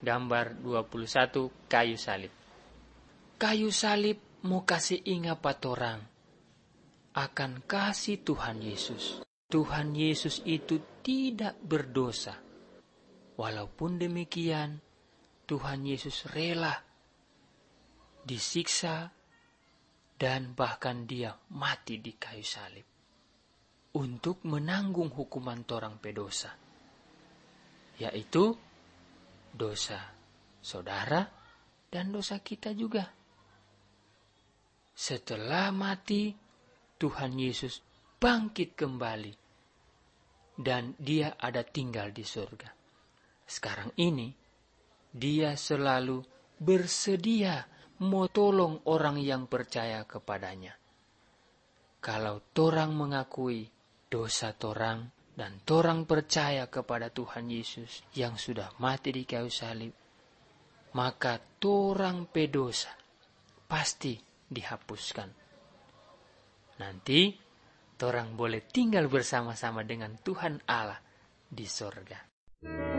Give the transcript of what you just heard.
Gambar 21, kayu salib. Kayu salib mau kasih ingat patorang akan kasih Tuhan Yesus. Tuhan Yesus itu tidak berdosa. Walaupun demikian, Tuhan Yesus rela disiksa dan bahkan dia mati di kayu salib untuk menanggung hukuman torang pedosa, yaitu dosa saudara dan dosa kita juga. Setelah mati, Tuhan Yesus bangkit kembali dan dia ada tinggal di surga. Sekarang ini dia selalu bersedia mau tolong orang yang percaya kepadanya. Kalau torang mengakui dosa torang dan torang percaya kepada Tuhan Yesus yang sudah mati di kayu salib, maka torang pedosa pasti dihapuskan. Nanti torang boleh tinggal bersama-sama dengan Tuhan Allah di sorga.